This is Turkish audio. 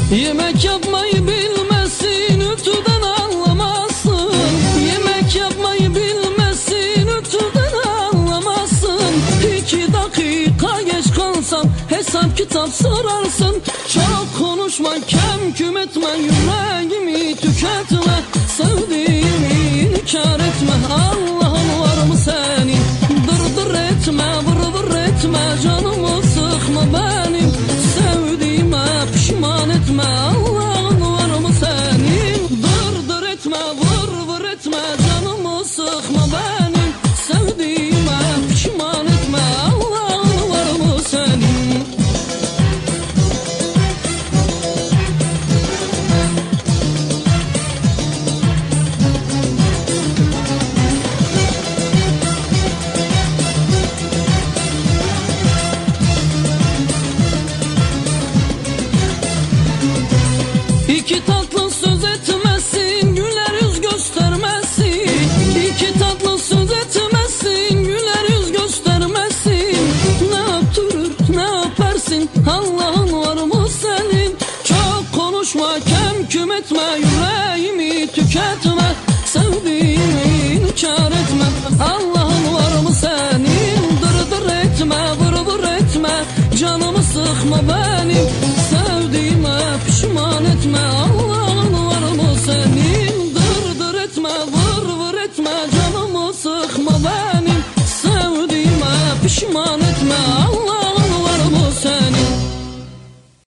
Yemek yapmayı bilmesin, ütüden anlamazsın. Yemek yapmayı bilmesin, ütüden anlamazsın. 2 dakika geç kalsan hesap kitap sorarsın. Çok konuşma, kem küm etme, yüreğimi tüketme. Sevdiğimi inkar etme, Allah'ın var mı senin? Dır etme, vır etme, canımı sıkma benim. Sevdiğime pişman etme, Allah'ın var mı senin? Dır etme, vır etme, canımı sıkma benim. Sevdiğime pişman etme, Allah'ın var mı senin? İki tatlı söz etmesin, güler yüz göstermesin. İki tatlı söz etmesin, güler yüz göstermesin. Ne yaptırır, ne yaparsın, Allah'ın var mı senin? Çok konuşma, kem küm etme, yüreğimi tüketme. Sevdiğimi inkar etme, Allah'ın var mı senin? Dır etme, vır etme, canımı sıkma benim. Sevdiğime pişman etme, Allah'ın var mı senin? Dır etme, vır etme, canımı sıkma benim. Sevdiğime pişman etme.